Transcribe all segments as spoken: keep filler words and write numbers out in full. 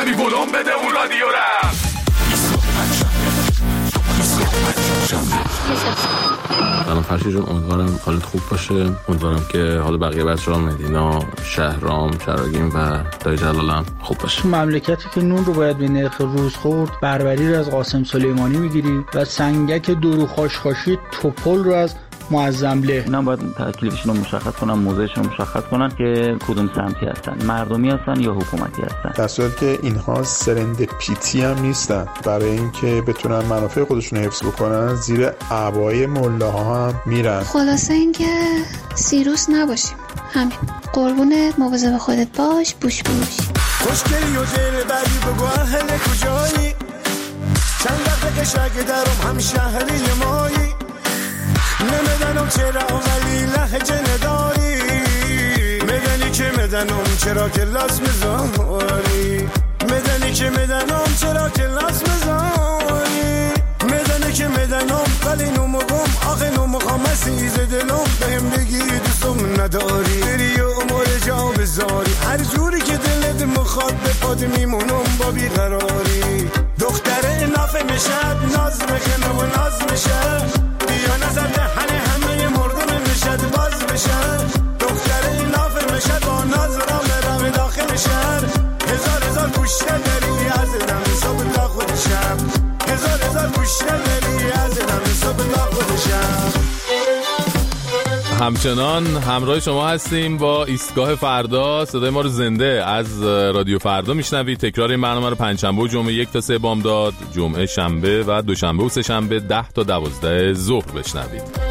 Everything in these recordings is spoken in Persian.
ببی بلوم بده اون رادیو رم. سلام فرشی جون، امیدوارم حالت خوب باشه. امیدوارم که حال بقیه بچه‌ها، مدینا، شهرام، چراگین و دایی جلالم خوب باشه. مملکتی که نون رو باید به نرخ روز خورد، بربری رو از قاسم سلیمانی میگیری و سنگک درو خاشخاشی توپل رو از معظمله. اینا باید تکلیفشون رو مشخص کنن، موضعشون رو مشخص کنن که کدوم سمتی هستن، مردمی هستن یا حکومتی هستن. در صورتی که اینها سرندپیتی هم نیستن، برای اینکه بتونن منافع خودشون حفظ بکنن زیر عبای ملاها هم میرن. خلاصه اینکه سیروس نباشیم، همین. قربونت، مواظب خودت باش، بوش بوش. خوشگلی و دل بری بگو اهل کجایی، چند وقت قشنگ درم هم شهری مایی، نمیدنم چرا ولی لهجه نداری، میدنی که میدنم چرا که لاس میذاری، میدنی که میدنم چرا که لاس میذاری، میدنی که میدنم ولی نمگم آخه نمخوام عزیز دلم بهم بگی دوستم نداری، بری و امور جا بذاری، هر جوری که دلت مخواد به پاد میمونم با بیقراری، دختر نافه میشد ناز میکنه و ناز میشه، بیا نظر دهنه همه مردم میشد باز بشن، دختر نافه میشد با ناز را مرم داخل شهر، هزار هزار گوشته داری از دم صبح تا خودشم، هزار هزار گوشته داری از دم صبح تا خودشم. همچنان همراه شما هستیم با ایستگاه فردا. صدای ما رو زنده از رادیو فردا میشنوید. تکرار این برنامه رو پنجشنبه و جمعه یک تا سه بامداد، جمعه شنبه و دوشنبه و سه شنبه ده تا دوازده ظهر بشنوید.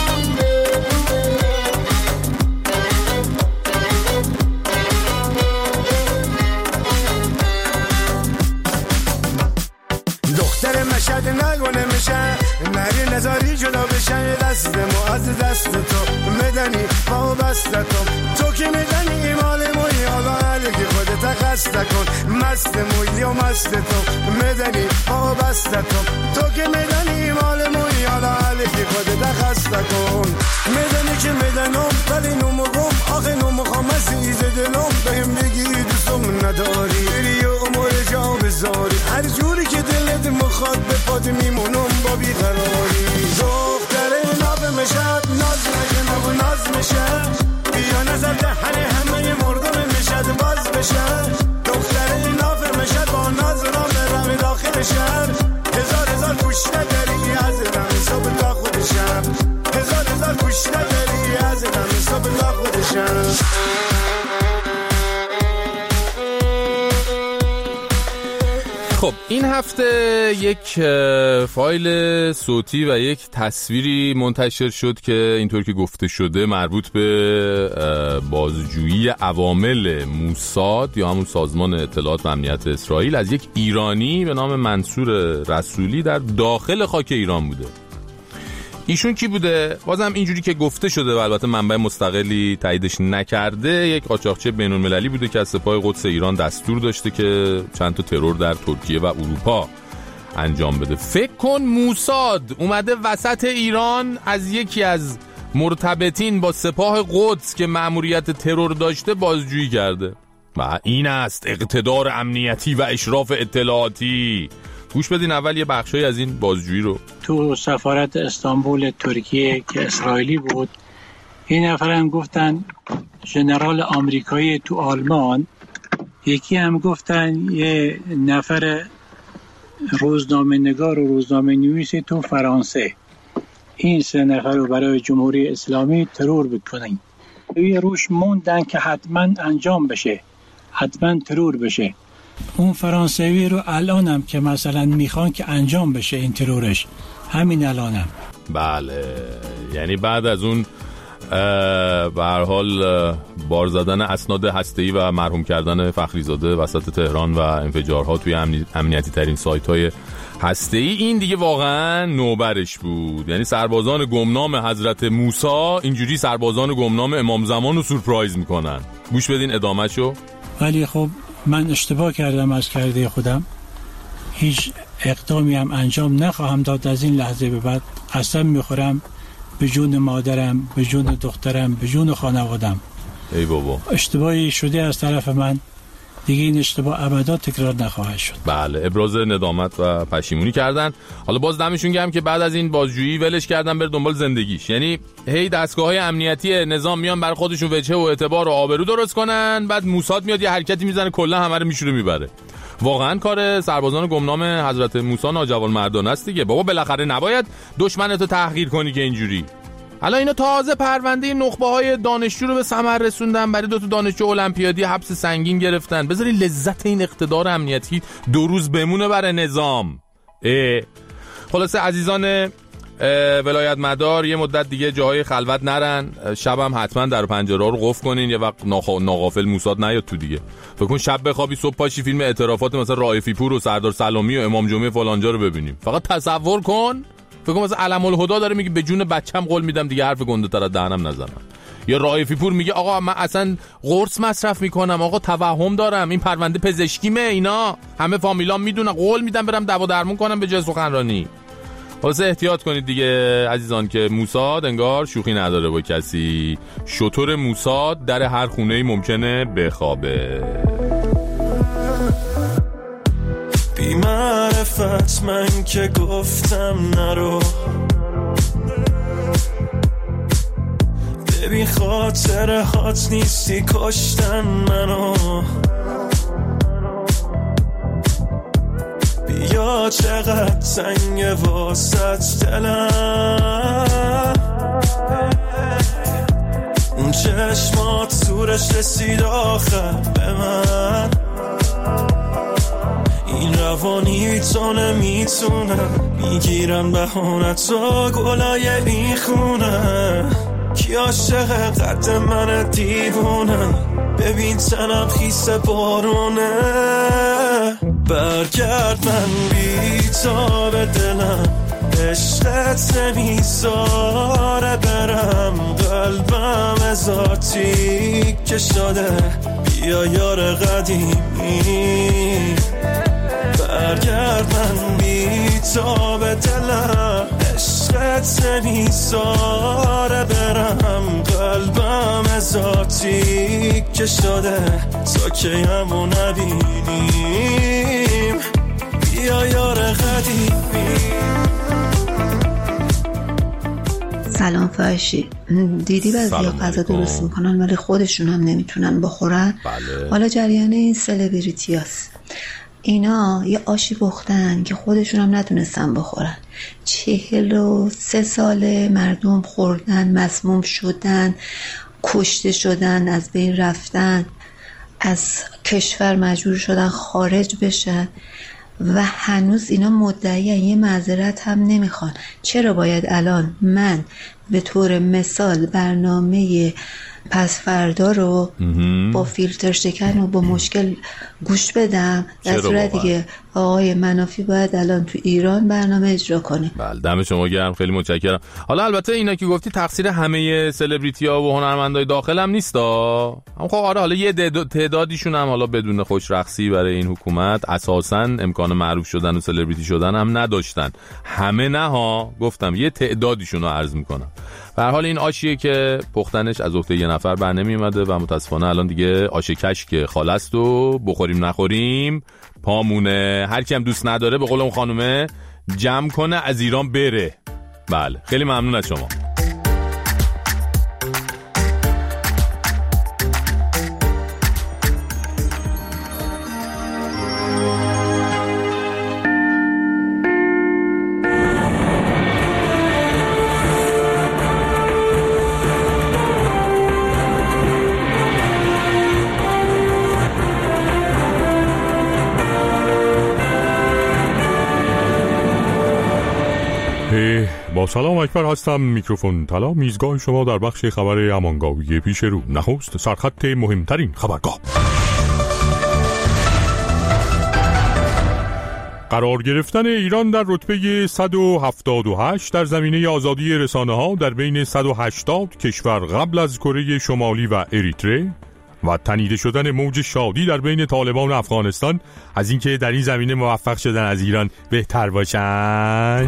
دختر مشهد نگونه میشه، نری نزاری جدا بشه، دستمو از دست تو میدنی با بست تو، تو که میدنی ایمال موی حالا علیگی خودت خسته کن، مست موی و مست تو میدنی با بست تو، تو که میدنی ایمال موی حالا علیگی خودت خسته کن، میدنی که میدنم ولی نمگم آخه نمخوام عزیز دلم بهم بگی دوستم نداری، بری و امور جا بذاری، هر جوری که دلت مخواد به پاد میمونم با بیقراری، دختر نافه میشد ناز میکنه و ناز میشه، بیا نظر دهنه همه مردم میشد باز بشه، دختر نافه میشد با ناز را مرم داخل شهر، هزار هزار گوشته داری از دم صبح تا خودشم، هزار هزار گوشته داری از دم صبح تا خودشم. خب این هفته یک فایل صوتی و یک تصویری منتشر شد که اینطور که گفته شده مربوط به بازجویی عوامل موساد یا همون سازمان اطلاعات و امنیت اسرائیل از یک ایرانی به نام منصور رسولی در داخل خاک ایران بوده. ایشون کی بوده؟ بازم اینجوری که گفته شده و البته منبع مستقلی تاییدش نکرده، یک قاچاقچی بین‌المللی بوده که از سپاه قدس ایران دستور داشته که چند تا ترور در ترکیه و اروپا انجام بده. فکر کن موساد اومده وسط ایران از یکی از مرتبطین با سپاه قدس که مأموریت ترور داشته بازجویی کرده. و این است اقتدار امنیتی و اشراف اطلاعاتی. گوش بدین اول یه بخشی از این بازجویی رو. تو سفارت استانبول ترکیه که اسرائیلی بود، این نفر هم گفتن ژنرال آمریکایی تو آلمان، یکی هم گفتن یه نفر روزنامه نگار و روزنامه نویسی تو فرانسه. این سه نفر رو برای جمهوری اسلامی ترور بکنن. یه روش موندن که حتما انجام بشه، حتما ترور بشه. اون فرانسوی رو الانم که مثلا میخوان که انجام بشه این ترورش، همین الانم. بله، یعنی بعد از اون به هر حال بار زدن اسناد هسته‌ای و مرحوم کردن فخریزاده وسط تهران و انفجارها توی امنیتی ترین سایت‌های هسته‌ای، این دیگه واقعا نوبرش بود. یعنی سربازان گمنام حضرت موسی اینجوری سربازان گمنام امام زمان رو سورپرایز میکنن. گوش بدین ادامه‌شو. ولی خب من اشتباه کردم از کرده خودم، هیچ اقدامی هم انجام نخواهم داد از این لحظه به بعد. قسم میخورم به جون مادرم، به جون دخترم، به جون خانوادم. ای بابا، اشتباهی شده از طرف من. دیگه این اشتباه ابدا تکرار نخواهد شد. بله، ابراز ندامت و پشیمونی کردن. حالا باز دمشون گرم که بعد از این بازجویی ولش کردن بره دنبال زندگیش. یعنی هی دستگاه‌های امنیتی نظام میان برای خودشون وجه و اعتبار و آبرو درست کنن، بعد موساد میاد یه حرکتی میزنه کلا همه رو میشوره میبره. واقعا کار سربازان گمنام حضرت موسی ناجوانمردانه است دیگه. بابا بالاخره نباید دشمنتو تحقیر کنی که اینجوری. الان اینا تازه پرونده نخبه‌های دانشجو رو به ثمر رسوندن، برای دو تا دانشجو المپیادی حبس سنگین گرفتن. بذاری لذت این اقتدار امنیتی دو روز بمونه برای نظام. خلاصه عزیزان ولایت مدار، یه مدت دیگه جاهای خلوت نرن، شبم حتما در پنجره رو قفل کنین، یه وقت ناغافل موساد نیاد تو دیگه. فکر کن شب بخوابی صبح پاشی فیلم اعترافات مثلا رائفی پور و سردار سلامی و امام جمعه فلانجا رو ببینیم. فقط تصور کن، فکر کنم مثلا علم الهدا داره میگه به جون بچم قول میدم دیگه حرف گنده تر از دهنم نزنم. یا رائفی پور میگه آقا من اصلا قرص مصرف میکنم، آقا توهم دارم، این پرونده پزشکیمه، اینا همه فامیلام میدونن، قول میدم برم دوا درمون کنم به جای سخنرانی. خلاصه احتیاط کنید دیگه عزیزان که موساد انگار شوخی نداره با کسی. شطور موساد در هر خونه‌ای ممکنه بخوابه. بی معرفت من که گفتم نرو، ببین خاطر هات نیستی کشتن منو. بیا چقدر تنگ واسط دلم، اون چشمات سورش رسید آخر به من. این روانی تو نمیتونم، میگیرن بهانتو گلای بیخونه. کی عاشق قد من دیوونه، ببین تنم خیس بارونه. برگرد من بی تا به دلم، عشقت نمیذاره برم. قلبم ذاتی که شده بیا یار قدیمی. برگرد من بی تا به دلم، عشقت نمیذاره برم. قلبم ذاتی که شده تا که همو نبینیم. بیا یار قدیمی. سلام فرشی، دیدی بعضی غذا درست میکنن ولی خودشون هم نمیتونن بخورن. بله. حالا جریان این سلبریتی هست، اینا یه آشی پختن که خودشون هم نتونستن بخورن. چهل و سه ساله مردم خوردن، مسموم شدن، کشته شدن، از بین رفتن، از کشور مجبور شدن خارج بشن و هنوز اینا مدعی یه معذرت هم نمیخوان. چرا باید الان من به طور مثال برنامه پس فردا رو با فیلتر شکن و با مشکل گوش بدم؟ در صورتی که آقای منافی باید الان تو ایران برنامه اجرا کنه. بله، دم شما گرم، خیلی متشکرم. حالا البته اینا که گفتی تقصیر همه سلبریتی ها و هنرمندای داخل هم نیست ها. هم خب آره، حالا یه تعدادیشون هم حالا بدون خوشرخصی برای این حکومت اساساً امکان معروف شدن و سلبریتی شدن هم نداشتن. همه نه ها، گفتم یه تعدادیشون رو عرض میکنم. به هر حال این آشیه که پختنش از عهده یه نفر بر نمی اومده و متاسفانه الان دیگه آش کشک خالص و بخوریم نخوریم پامونه. هر کی هم دوست نداره به قول اون خانومه جمع کنه از ایران بره. بله، خیلی ممنون از شما. با سلام اکبر هستم، میکروفون طلا، میزگاه شما در بخش خبر امانگاوی پیش رو. نخست سرخط مهمترین خبرگاه. قرار گرفتن ایران در رتبه صد و هفتاد و هشت در زمینه آزادی رسانه ها در بین صد و هشتاد کشور قبل از کره شمالی و اریتره و تنیده شدن موج شادی در بین طالبان و افغانستان از اینکه در این زمینه موفق شدن از ایران بهتر باشن.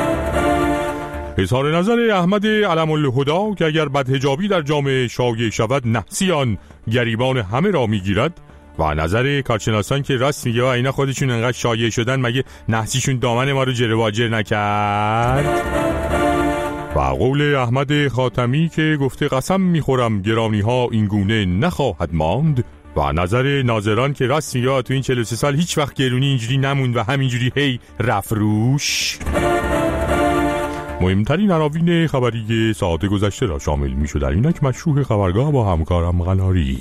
اظهار نظر احمد علم الهدا که اگر بدحجابی در جامعه شایع شود نحسی آن گریبان همه را میگیرد و نظر کارشناسان که راست میگه و اینا خودشون انقدر شایع شدن مگه نحسیشون دامن ما رو جره واجر نکرد؟ و قول احمد خاتمی که گفته قسم میخورم گرانی ها این گونه نخواهد ماند و نظر ناظران که راست میگه تو این چهل و سه سال هیچ وقت گرونی اینجوری نموند و همینجوری هی رفت روش. مهمترین عناوین خبری ساعت گذشته را شامل میشد. در اینک مشروع خبرگاه با همکارم قناری.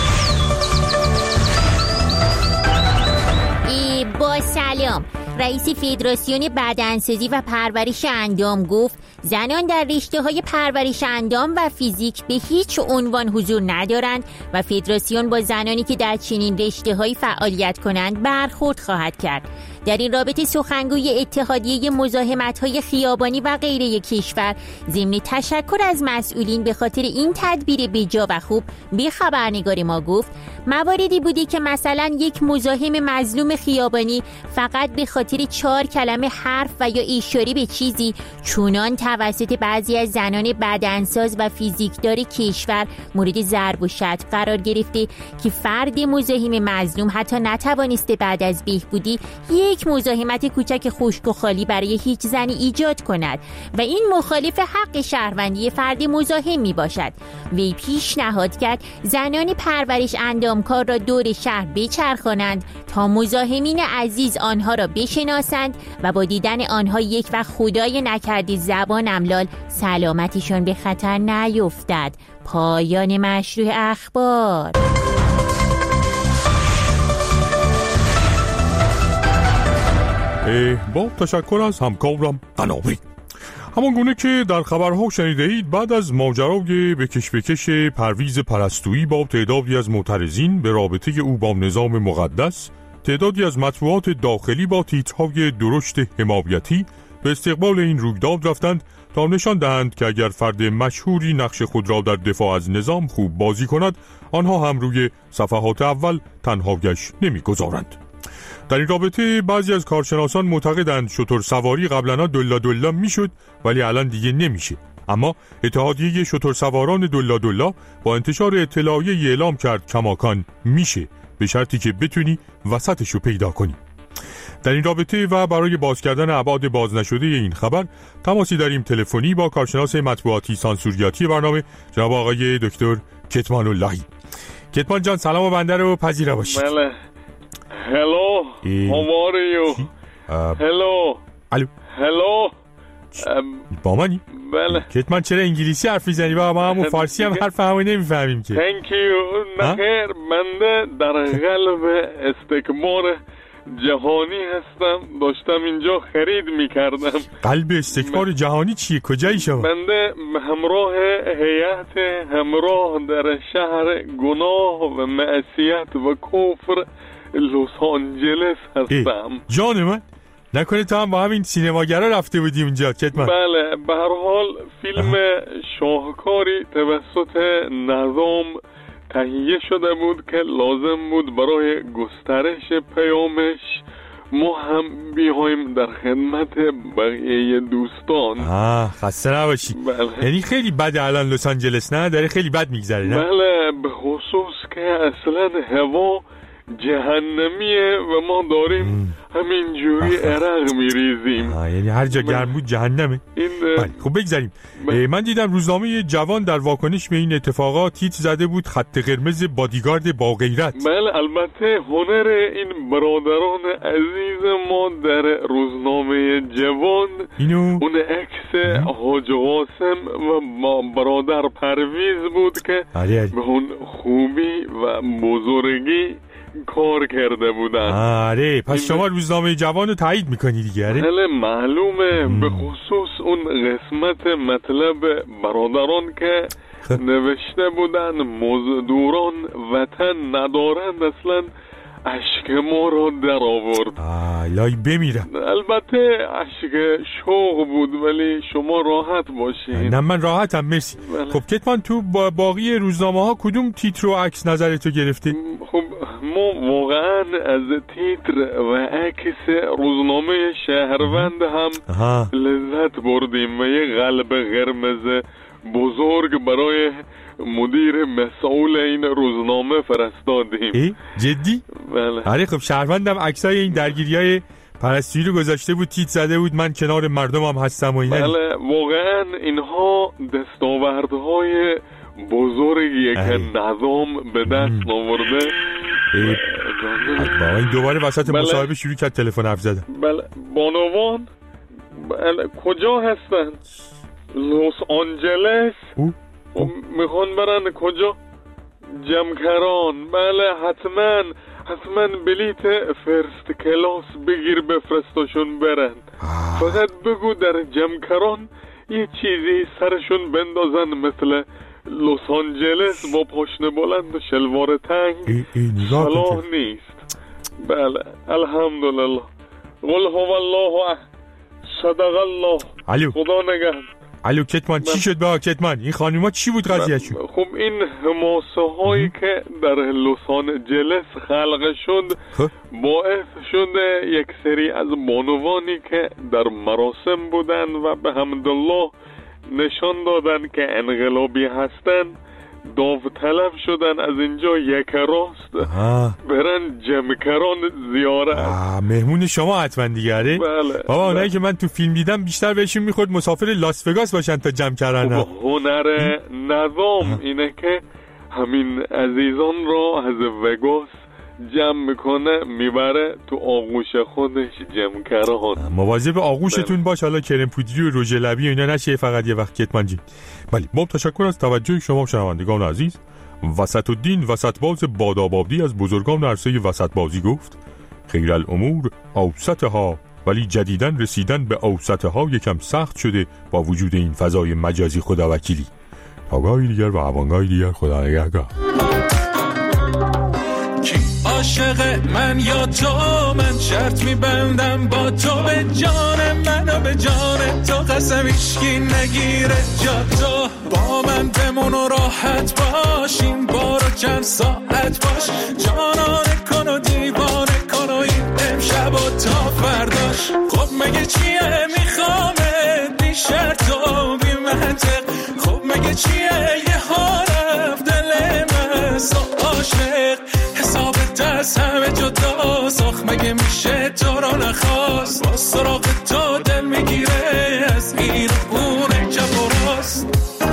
با سلام. رئیس فدراسیون بدنسازی و پرورش اندام گفت زنان در رشته‌های پرورش اندام و فیزیک به هیچ عنوان حضور ندارند و فدراسیون با زنانی که در چنین رشته‌هایی فعالیت کنند برخورد خواهد کرد. در این رابطه سخنگوی اتحادیه مزاحمت‌های خیابانی و غیره کشور ضمن تشکر از مسئولین به خاطر این تدبیر بجا و خوب به خبرنگار ما گفت مواردی بوده که مثلا یک مزاحم مظلوم خیابانی فقط به خاطر چهار کلمه حرف و یا اشاره به چیزی چونان توسط بعضی از زنان بدنساز و فیزیکدار کشور مورد ضرب و شتم قرار گرفته که فرد مزاحم مظلوم حتی نتوانسته بعد از بهبودی یک مزاحمت کوچک خشک و خالی برای هیچ زنی ایجاد کند و این مخالف حق شهروندی فرد مزاحم می باشد. وی پیشنهاد کرد زنان پرورش اندامکار را دور شهر بچرخانند تا مزاحمین عزیز آنها را بشناسند و با دیدن آنها یک وقت خدای نکرده زبان املال سلامتشان به خطر نیفتد. پایان مشروع اخبار. با تشکر از همکارم قناری. همان گونه که در خبرها شنیده اید بعد از ماجرای بکش بکش پرویز پرستویی با تعدادی از معترضین به رابطه او با نظام مقدس، تعدادی از مطبوعات داخلی با تیترهای درشت حمایتی به استقبال این رویداد رفتند تا نشان دهند که اگر فرد مشهوری نقش خود را در دفاع از نظام خوب بازی کند آنها هم روی صفحات اول تنهایش نمی‌گذارند. در این رابطه بعضی از کارشناسان معتقدند شتر سواری قبلا دلا دلا میشد ولی الان دیگه نمیشه. اما اتحادیه شتر سواران دلا دلا با انتشار اطلاعیه اعلام کرد کماکان میشه به شرطی که بتونی وسطشو پیدا کنی. در این رابطه و برای باز کردن ابعاد باز نشده این خبر تماسی داریم تلفنی با کارشناس مطبوعاتی سانسوریاتی برنامه جناب آقای دکتر کتمان اللهی. کتمان جان سلام و بنده رو پذیرا باشید. بله. Hello, how are you? Hello. الو. Hello. با منی؟ بله. کتمان چرا انگلیسی حرف میزنی؟ با ما همون فارسی هم حرف همون نمیفهمیم که. Thank you. نخیر بنده در قلب استکبار جهانی هستم. داشتم اینجا خرید میکردم. قلب استکبار جهانی چیه؟ کجایی شما؟ بنده همراه هیئت همراه در شهر گناه و معصیت و کفر لس آنجلس هستم. جان من نکنه تو هم با همین سینماگرا رفته بودی اونجا کتمان؟ بله به هر حال فیلم شاهکاری توسط نظام تهیه شده بود که لازم بود برای گسترش پیامش ما هم بیایم در خدمت بقیه دوستان. آه خسته نباشی. بله. یعنی خیلی بده الان لس آنجلس نه؟ داره خیلی بد میگذره نه؟ بله به خصوص که اصلا هوا جهنمیه و ما داریم همینجوری عرق میریزیم. یعنی هر جا گرم بود جهنمه. این خب بگذاریم. من دیدم روزنامه جوان در واکنش به این اتفاقات تیتر زده بود خط قرمز بادیگارد با غیرت. بله البته هنر این برادران عزیز ما در روزنامه جوان اینو اون عکس حاج قاسم و برادر پرویز بود که به اون خوبی و بزرگی کار کرده بودن. آره پس شما روزنامه جوان رو تایید میکنی دیگه؟ آره بله معلومه. به خصوص اون قسمت مطلب برادران که نوشته بودن مزدوران وطن ندارند اصلا اشک ما را در آورد. لای بمیرم. البته اشک شوق بود ولی شما راحت باشین. نه من راحتم مرسی. بله. خب کتمان تو با باقی روزنامه ها کدوم تیتر و عکس نظرتو گرفته؟ خب ما واقعا از تیتر و عکس روزنامه شهروند هم آها. لذت بردیم و یه قلب قرمز بزرگ برای مدیر مسئول این روزنامه فرستادیم. ای جدی؟ بله. آره خب شهروندم عکسای این درگیری‌های پرستویی رو گذاشته بود، تیت زده بود من کنار مردم هم هستم و اینا. بله واقعا اینها دستاوردهای بزرگیه که نظام به دست آورده. بابا این دوباره وسط بله. مصاحبه شروع کرد تلفن حرف زدن. بله بانوان بله. کجا هستن؟ لس آنجلس. میخوان برن کجا؟ جمکران. بله حتما حتما بلیت فرست کلاس بگیر بفرستاشون برن. فقط بگو در جمکران یه چیزی سرشون بندازن مثل لس آنجلس با پاشنه بلند و شلوار تنگ. صلاح نیست. بله الحمدلله. قل هو الله احد صدق الله. الو خدا نگهدار. الو کتمان چی شد با کتمان؟ این خانوما چی بود قضیهشون؟ خب این حماسه هایی که در لس آنجلس خلق شد باعث شده یک سری از بانوانی که در مراسم بودن و به حمدالله نشان دادن که انقلابی هستن داوطلب شدن از اینجا یک راست برن جمکران زیارت. مهمون شما حتما دیگه. آره بله. بابا اونایی که من تو فیلم دیدم بیشتر بهشون میخورد مسافر لاس وگاس باشن تا جمکران. هنر نظام اینه که همین عزیزان را از وگاس جمع میکنه میبره تو آغوش خودش جمکران. مواظب آغوشتون باش، حالا کرم پودری و رژ لبی و اینا نشه فقط یه وقت کتمان جی. بله با تشکر از توجه شما شنوندگان عزیز. وسط الدین وسط باز بادابادی از بزرگان عرصه وسط بازی گفت خیر الامور اوسطها، ولی جدیدن رسیدن به اوسطها یکم سخت شده با وجود این فضای مجازی خداوکیلی. تا گاهی دیگر و هوانگاهی دیگر خدا نگهدار. عاشق من یا تو، من شرط میبندم با تو، به جان من و به جان تو قسم ایشکی نگیره جا تو. با من بمون و راحت باش، این بارو چند ساعت باش، جانانه کن و دیوانه کن و این امشب و تا فرداش. خب مگه چیه میخوامه بی شرط و بی منطق، خب مگه چیه یه حالف دل من سو عاشق، حسابت از همه جدا ساخت، مگه میشه تو رو نخواست، با سراغ تو دل میگیره از این اون چپ و راست.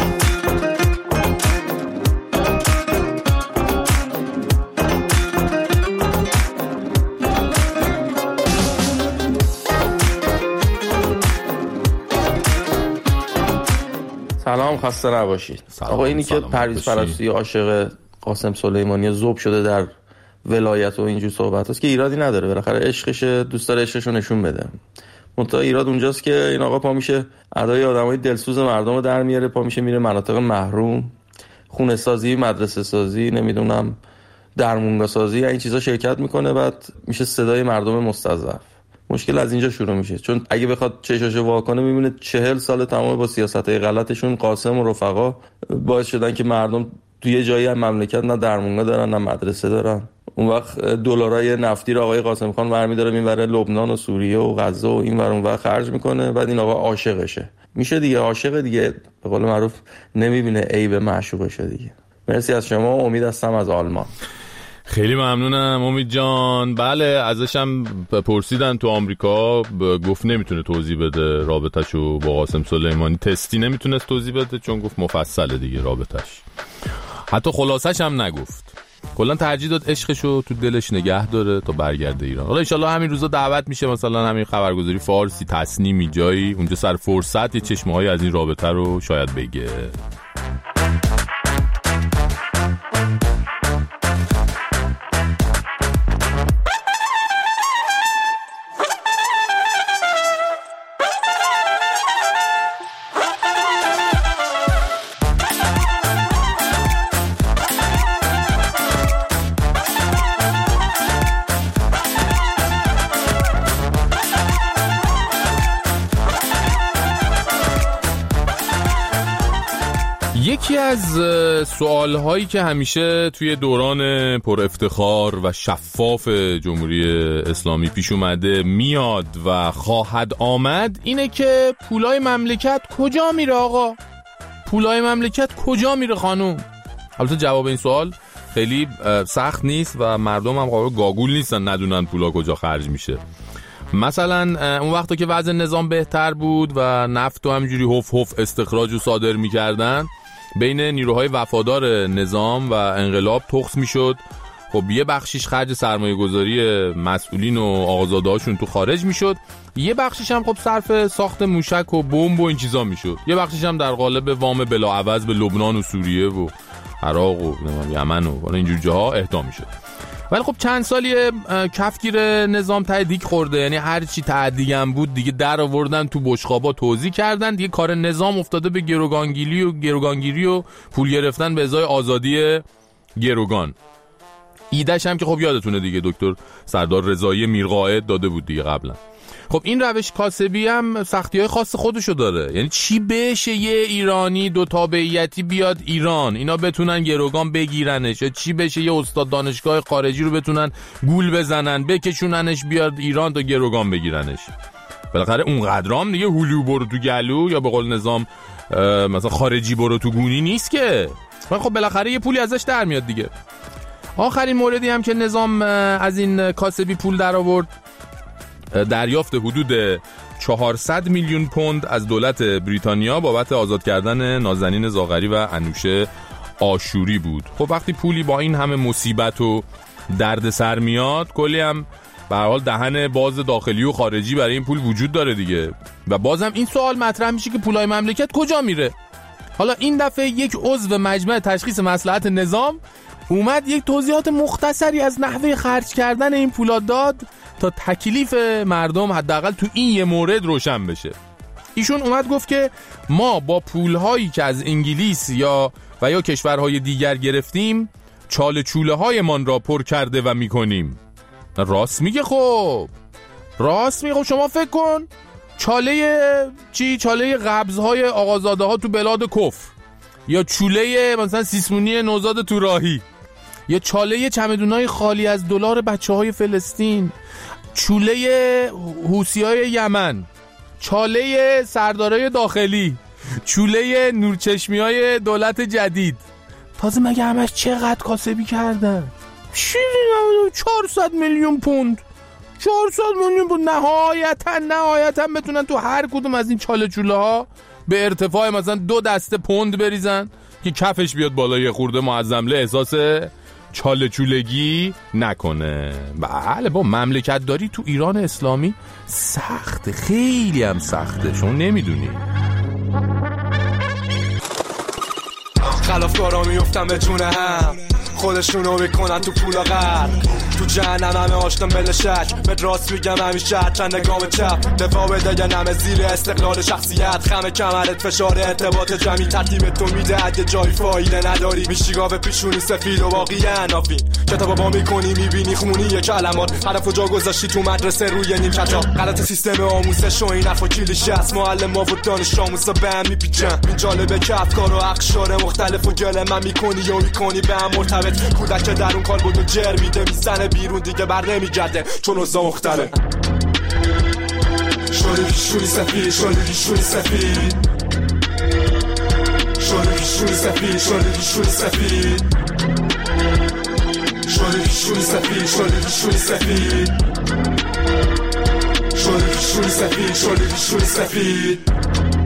سلام خسته نباشید. آقا اینی که پرویز پرستویی عاشق قاسم سلیمانی ذوب شده در ولایت و اینجور صحبت هست که ایرادی نداره، بالاخره عشقشه، دوست داره عشقشو نشون بده. منتها ایراد اونجاست که این آقا پا میشه ادای آدمای دلسوز مردم رو در میاره، پا میشه میره مناطق محروم، خونه سازی، مدرسه سازی، نمیدونم درمونگاه سازی، این چیزا شرکت میکنه، بعد میشه صدای مردم مستضعف. مشکل از اینجا شروع میشه، چون اگه بخواد چشاشو وا کنه میبینه چهل سال تمام با سیاست‌های غلطشون قاسم و رفقا باعث شدن که مردم توی یه جایی از مملکت نه درمونگاه دارن نه مدرسه دارن. اون وقت دلارای نفتی رو آقای قاسم خان برمی‌داره میبره لبنان و سوریه و غزه و این ور اون ور خرج میکنه، بعد این آقا عاشقشه میشه دیگه، عاشق دیگه به قول معروف نمیبینه عیب معشوقشه دیگه. مرسی از شما، امید هستم از آلمان. خیلی ممنونم امید جان. بله ازشم پرسیدن تو آمریکا، گفت نمیتونه توضیح بده رابطه‌شو با قاسم سلیمانی، تستی نمیتونست توضیح بده چون گفت مفصله دیگه رابطه‌ش، حتی خلاصش هم نگفت، کلا ترجیح داد عشقشو تو دلش نگه داره تا برگرده ایران. حالا ان شاءالله همین روزا دعوت میشه مثلا همین خبرگزاری فارسی تصنیمی جایی اونجا سر فرصت یه چشمه‌های از این رابطه رو شاید بگه. یکی از سوالهایی که همیشه توی دوران پر افتخار و شفاف جمهوری اسلامی پیش اومده، میاد و خواهد آمد، اینه که پولای مملکت کجا میره آقا؟ پولای مملکت کجا میره خانوم؟ البته جواب این سوال خیلی سخت نیست و مردم هم قابل گاگول نیستن ندونن پولا کجا خرج میشه. مثلا اون وقتا که وضع نظام بهتر بود و نفت و همجوری هف هف استخراج و صادر میکردن، بین نیروهای وفادار نظام و انقلاب تخص میشد. خب یه بخشیش خرج سرمایه گذاری مسئولین و آقازاده هاشون تو خارج میشد، یه بخشیش هم خب صرف ساخت موشک و بمب و این چیزا میشد، یه بخشیش هم در قالب وام بلاعوض به لبنان و سوریه و عراق و یمن و اینجور جاها اهدا میشد. ولی خب چند سالی کفگیر نظام ته دیگ خورده، یعنی هر چی تعدی هم بود دیگه در آوردن تو بشقابا توزیع کردن، دیگه کار نظام افتاده به گروگانگیری و گروگانگیری و پول گرفتن به ازای آزادی گروگان. ایدهش هم که خب یادتونه دیگه دکتر سردار رضایی میرقائد داده بود دیگه قبلا. خب این روش کاسبی هم سختی‌های خاص خودشو داره. یعنی چی بشه یه ایرانی دو تابعیتی بیاد ایران اینا بتونن گروگان بگیرنش، یا چی بشه یه استاد دانشگاه خارجی رو بتونن گول بزنن بکشوننش بیاد ایران تا گروگان بگیرنش. بالاخره اون قدرام دیگه هلو برو تو گلو یا به قول نظام مثلا خارجی برو تو گونی نیست که. خب بالاخره یه پولی ازش در میاد دیگه. آخرین موردی هم که نظام از این کاسبی پول در آورد، دریافت حدود چهارصد میلیون پوند از دولت بریتانیا بابت آزاد کردن نازنین زاغری و انوشه آشوری بود. خب وقتی پولی با این همه مصیبت و درد سر میاد، کلی هم به هر حال دهن باز داخلی و خارجی برای این پول وجود داره دیگه. و بازم این سوال مطرح میشه که پولای مملکت کجا میره؟ حالا این دفعه یک عضو مجمع تشخیص مصلحت نظام اومد یک توضیحات مختصری از نحوه خرج کردن این پولا داد تا تکلیف مردم حداقل تو این یه مورد روشن بشه. ایشون اومد گفت که ما با پولهایی که از انگلیس یا و یا کشورهای دیگر گرفتیم چاله چوله های من را پر کرده و میکنیم. راست میگه. خب راست میگه. خب شما فکر کن چاله چی؟ چاله قبضهای آقازاده ها تو بلاد کفر، یا چوله مثلا سیسمونی نوزاد تو راهی، یا چاله چمدونای خالی از دلار بچه های فلسطین، چوله حوثیای یمن، چاله سردارای داخلی، چوله نورچشمیای دولت جدید. تازه مگه همش چقدر کاسبی کردن؟ چهارصد میلیون پوند. چهارصد میلیون پوند نهایتا نهایتا بتونن تو هر کدوم از این چاله چوله ها به ارتفاع مثلا دو دسته پوند بریزن که کفش بیاد بالای خورده معظمله احساس چاله چولگی نکنه. بله با مملکت داری تو ایران اسلامی سخته، خیلی هم سخته، شما نمیدونی. خلافکارا میفتن به جونه هم، خودشونو بکنن تو پولا غرق، تو جهنم همه آشنا ملشک. مد راست میگم همیشه چند نگام چپ، دفاع بده نمه زیر استقلال شخصیت، خم کمرت فشار ارتباط جمعی ترتیب تو میده اگه جای فایده نداری، میشی گاوه پیشونی سفید و باقی انافین. کتابا با میکنی میبینی خونی یه کلمات، حرف و جا گذاشتی تو مدرسه روی نیم کچا. غلط سیستم آموزش و این حرف و کلیشه است، معلم ها و دانش آموزا به هم میپیچن. این جالبه که افکار و اقشار مختلف و گله من میکنی و میکنی به هم مرتبط. کودک که در اون کال بود و جر میده میزنه بیرون دیگه بر نمیگرده چون اوضاع مختلف. شده پیشونی سفید، شده پیشونی سفید، شده پیشونی سفید، شده پیشونی سفید، شده پیشونی سفید، شده پیشونی سفید، شده پیشونی سفید، شده پیشونی سفید.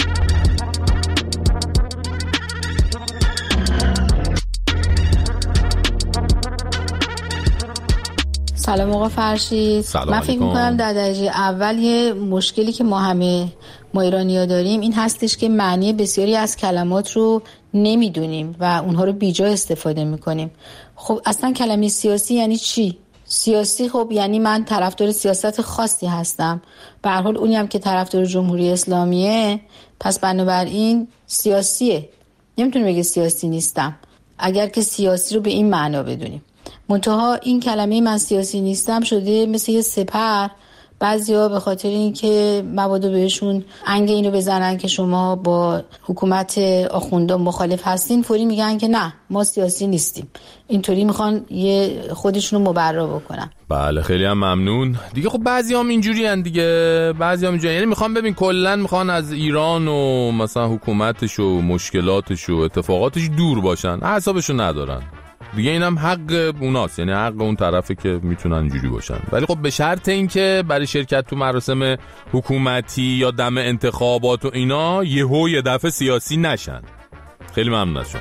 سلام آقا فرشید. من فکر میکنم در درجه اول یه مشکلی که ما همه ما ایرانی‌ها داریم این هستش که معنی بسیاری از کلمات رو نمیدونیم و اونها رو بیجا استفاده میکنیم. خب اصلا کلمه سیاسی یعنی چی؟ سیاسی خب یعنی من طرفدار سیاست خاصی هستم، به هر حال اونی هم که طرفدار جمهوری اسلامیه پس بنابراین سیاسیه، نمیتونه بگه سیاسی نیستم اگر که سیاسی رو به این معنا بدونیم. منتها این کلمه من سیاسی نیستم شده مثل یه سپر بعضیا به خاطر اینکه مبادا بهشون انگ اینو بزنن که شما با حکومت آخوندا مخالف هستین، فوری میگن که نه ما سیاسی نیستیم. اینطوری میخوان یه خودشونو مبرا بکنن. بله خیلی هم ممنون دیگه. خب بعضی هم اینجوری هن دیگه، بعضی هم اینجوری، یعنی میخوان ببین کلن میخوان از ایران و مثلا حکومتش و مشکلاتش و اتفاقاتش دور باشن، اعصابشو ندارن دیگه. اینم حق اوناست، یعنی حق اون طرفه که میتونن اینجوری باشن، ولی خب به شرط اینکه برای شرکت تو مراسم حکومتی یا دم انتخابات و اینا یهو یه دفعه سیاسی نشن. خیلی ممنون از شما.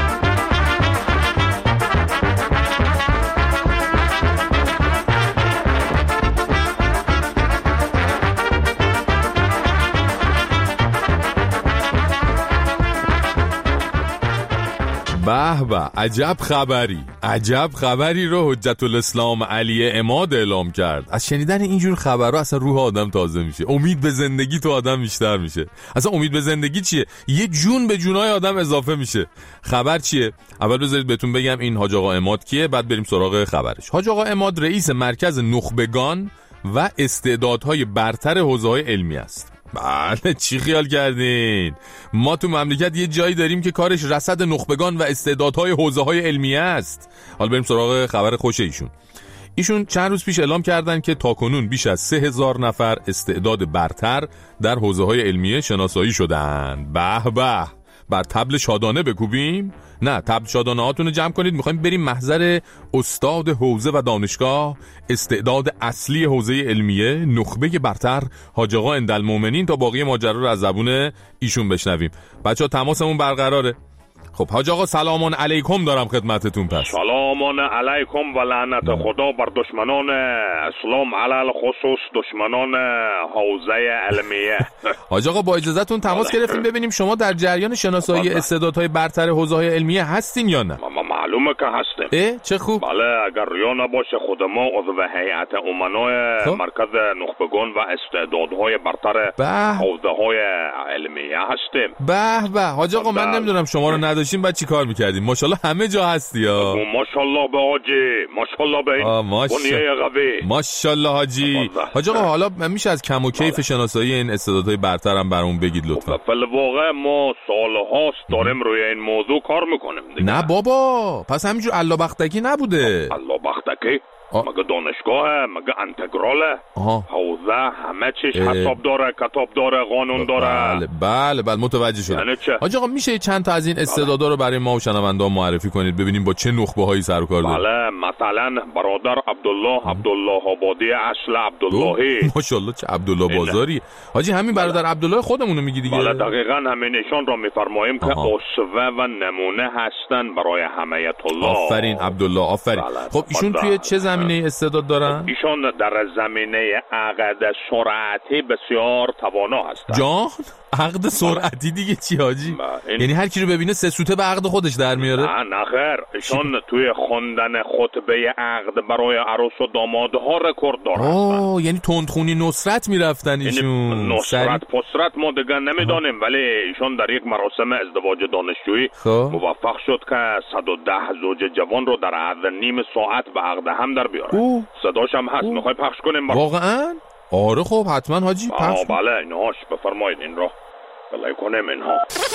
به به، عجب خبری، عجب خبری رو حجت الاسلام علی عماد اعلام کرد. از شنیدن اینجور خبرها اصلا روح آدم تازه میشه، امید به زندگی تو آدم بیشتر میشه. اصلا امید به زندگی چیه؟ یه جون به جونای آدم اضافه میشه. خبر چیه؟ اول بذارید بهتون بگم این حاج آقا عماد کیه، بعد بریم سراغ خبرش. حاج آقا عماد رئیس مرکز نخبگان و استعدادهای برتر حوزه‌های علمی است. بله چی خیال کردین؟ ما تو مملکت یه جایی داریم که کارش رصد نخبگان و استعدادهای حوزه‌های علمیه است. حالا بریم سراغ خبر خوش ایشون. ایشون چند روز پیش اعلام کردن که تاکنون بیش از سه هزار نفر استعداد برتر در حوزه‌های علمیه شناسایی شدن. به به، بر طبل شادانه بکوبیم؟ نه، طبل شادانه هاتون رو جمع کنید، میخوایم بریم محضر استاد حوزه و دانشگاه، استعداد اصلی حوزه علمیه، نخبه برتر حاج آقا اندالمومنین، تا باقی ماجرا رو از زبون ایشون بشنویم. بچه‌ها تماسمون برقراره. خب حاج آقا سلامان علیکم دارم خدمتتون. پس سلامان علیکم و لعنت خدا بر دشمنان اسلام، علل خصوص دشمنان حوزه علمیه. حاج آقا با اجازهتون تماس گرفتیم ببینیم شما در جریان شناسایی استعدادهای برتر حوزه‌های علمیه هستین یا نه؟ ما معلومه که هستیم. اه چه خوب. بله اگر ریا نباشه خود ما عضو هیئت امنای مرکز نخبگان و استعدادهای برتر حوزه‌های علمیه هستیم. به به حاج آقا من نمیدونم شما رو نداشتیم بعد چی کار میکردیم. ماشاءالله همه جا هستی ها. ماشاءالله به حاجی، ماشاءالله به این بنیه قوی. ماشاءالله حاجی. حاج آقا حالا میشه از کم و کیف شناسایی این استعدادهای برتر هم برامون بگید لطفا؟ فعلا واقعا ما سالهاست داریم روی این موضوع کار میکنیم دیگه. نه بابا، پس همینجور الله بختکی نبوده؟ الله بختکی مگه دانشگاه، مگه انتگراله، حوزه همه چیش حساب داره، کتاب داره، قانون داره. بله بله بله متوجه شدم. یعنی چه؟ حاج آقا میشه چند تا از این استعدادا رو برای ما و شنونده‌ها معرفی کنید ببینیم با چه نخبه هایی سر و کار داره؟ بله مثلا برادر عبدالله عبدالله آبادی اصل عبداللهی. ماشاءالله چه عبدالله بازاری. حاجی همین برادر عبدالله خودمونو میگی دیگه؟ بله دقیقاً همین ایشان رو میفرماییم که اسوه و نمونه هستن برای حمایت الله. آفرین عبدالله آفرین. خب ایشون توی چه زمینه استعداد دارن؟ ایشان در زمینه عقد سرعتی بسیار توانا هستند. جان؟ عقد سرعتی دیگه چی حاجی؟ این... یعنی هر کی رو ببینه سه سوته به عقد خودش در میاره؟ نه نه خیر، ایشان توی خواندن خطبه عقد برای عروس و دامادها رکورد دارن. اوه یعنی تندخونی نصرت میرفتن ایشون. نصرت پسرت ما دیگه نمیدانیم، ولی ایشان در یک مراسم ازدواج دانشجویی موفق شد که صد و ده زوج جوان رو در عرض نیم ساعت به عقد هم در بیاره. صداش هم هست، میخوای پخش کنیم؟ واقعا؟ آره خب حتما حاجی پخش. بله اینهاش بفرمایید، این را بلای کنیم اینها.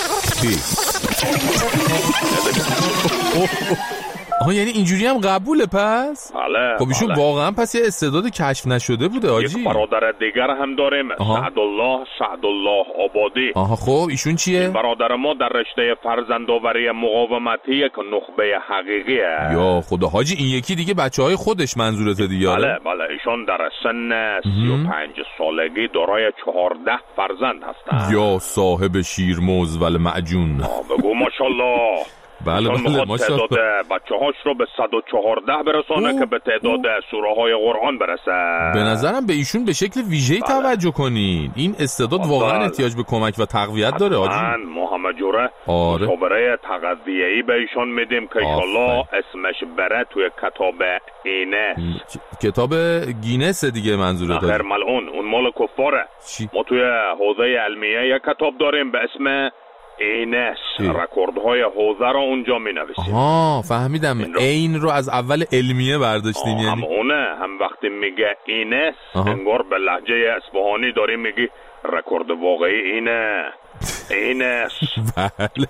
آها یعنی اینجوری هم قبوله پس؟ بله. خب ایشون واقعا پس یه استعداد کشف نشده بوده حاجی. یک برادر دیگر هم داریم، سعدالله سعدالله آبادی. آها خب ایشون چیه؟ این برادر ما در رشته فرزندآوری مقاومتی یک نخبه حقیقیه. یا خدا حاجی این یکی دیگه بچهای خودش منظورته دیگه؟ بله بله ایشون در سن سی و پنج سالگی دارای چهارده فرزند هستند. یا صاحب شیرموز ول معجون. بگو ماشاءالله. بله بله ماشاءالله. تعداد بچه‌هاش رو به صد و چهارده برسونه اوه. که به تعداد سوره های قرآن برسه. به نظرم به ایشون به شکل ویژه‌ای بله. توجه کنین. این استعداد بله. واقعا احتیاج به کمک و تقویت داره حاجی. من محمد جوره آره. مشاوره تغذیه‌ای به ایشون میدیم که انشالله اسمش بره توی کتاب گینس. کتاب گینس دیگه منظورت؟ غیر ملعون، اون مال کفاره. چی؟ ما توی حوزه علمیه یک کتاب داریم به اسم اینس رکوردهای حوزه رو اونجا می نویسیم. آها فهمیدم، این رو از اول علمیه برداشتیم. یعنی هم اونه هم وقتی میگه اینس انگار به لهجه اصفهانی داری میگی رکورد واقعی اینه اینس. بله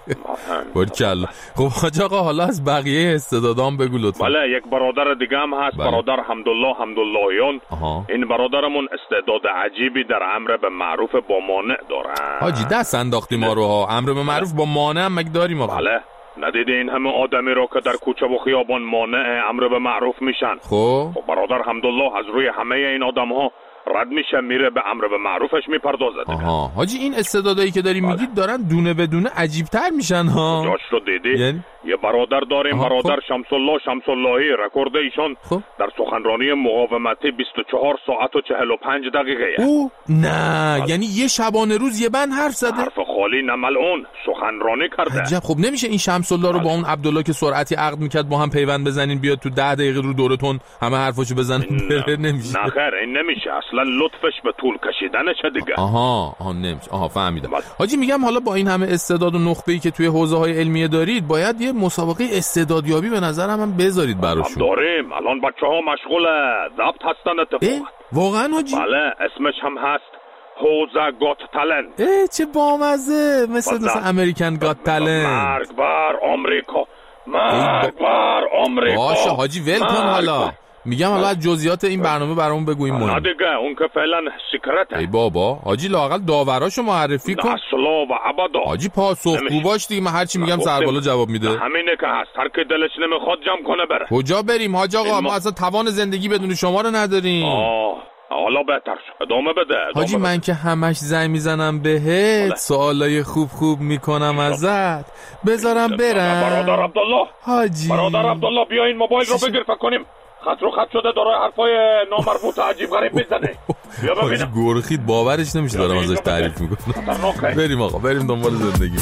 برکلا. خب حاج آقا حالا از بقیه استعدادام بگو لطفا. بله یک برادر دیگه هم هست. بله. برادر حمدالله حمداللهیان. این برادرمون استعداد عجیبی در امر به معروف با مانع دارن. حاجی دست انداختی ما رو ها. امر به معروف با مانع هم مگه داریم آقا؟ بله ندیده این همه آدمی رو که در کوچه و خیابان مانع امر به معروف میشن؟ خب خب برادر حمدالله از روی همه این آدم ها رد میشه میره به امر به معروفش میپردازه. آها حاجی این استعدادایی که داری میگید دارن دونه به دونه عجیب‌تر میشن ها. جاش رو دیدی؟ یعنی؟ یه برادر داریم. آها. برادر خب. شمس الله شمس اللهی رکورد ایشون خب. در سخنرانی مقاومتی بیست و چهار ساعت و چهل و پنج دقیقه. او نه بله. یعنی یه شبانه روز یه بند حرف زده؟ حرف خالی نه ملعون سخنرانی کرده. عجب. خب نمیشه این شمس الله رو با اون عبدالله که سرعتی عقد میکرد با هم پیوند بزنین بیاد تو ده دقیقه رو دورتون همه حرفاشو بزنن؟ نمیشه. نه خیر این نمیشه اصلا. لطفش به طول کشیدنشه دیگه. آها آها نمیشه. آها فهمیدم. حاجی میگم حالا با این همه استعداد و نخبه‌ای که توی حوزه‌های علمیه دارید باید یه مسابقه استعدادیابی به نظرم هم بذارید براشون. داریم الان بچه‌ها مشغول ضبط هستن اتفاقا. واقعا حاجی؟ بله اسمش هم هست حوزه گات تالنت. اه چه بامزه. مثل مثل امریکن گات تالنت. مرگ بر آمریکا مرگ بر آمریکا. باشه حاجی ول کن حالا. میگم حالا از جزئیات این برنامه برامون بگویم مهم. نه دیگه اون که فعلا سیکرته. ای بابا حاجی لااقل داوراشو معرفی کن. اصلا و ابدا. حاجی پاسخگو باش دیگه. من هر چی میگم سربالا جواب میده. همینه که هست. هر کی دلش نمیخواد جمع کنه بره. کجا بریم حاج آقا؟ ما اصلا توان زندگی بدون شما رو نداریم. آه حالا بهتر شد. ادامه بده. حاجی من که همش زنگ میزنم بهت سوالای خوب خوب میکنم ازت. بذارم برم. برادر عبدالله حاجی برادر عبدالله بیا این موبایل رو بگیر فکر کنیم خط رو خط شده داره حرفای نامربوط عجیب غریب میزنه. بیا ببینم. گورخید باورش نمیشه دارم ازش تعریف میکنم. بریم آقا بریم دنبال زندگی.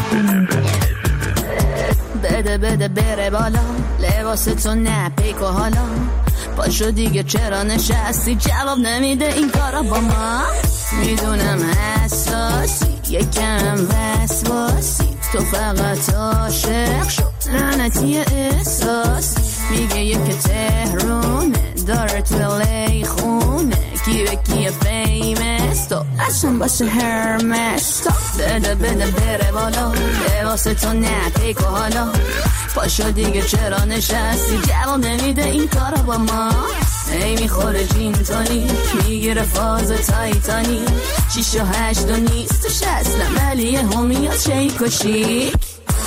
بده بده بره بالا لباس تو نپیکو حالا پاشو دیگه چرا نشستی جواب نمیده این کارا با ما. میدونم حساسی یکم وسواسی تو فقط عاشق شد لعنتی احساسی. میگه یک تهرونه داره تو لی خونه کی به کی فیمس تو اصلا باشه هرمس تو. بده بده بره بالا لباس تو نپیکو حالا پاشو دیگه چرا نشستی جواب نمیده این کارا با ما. ای میخوره جین تانی میگیره فاز تایتانی شیش و هشت و نیست و شست ولی یه همیاد شیک و شیک.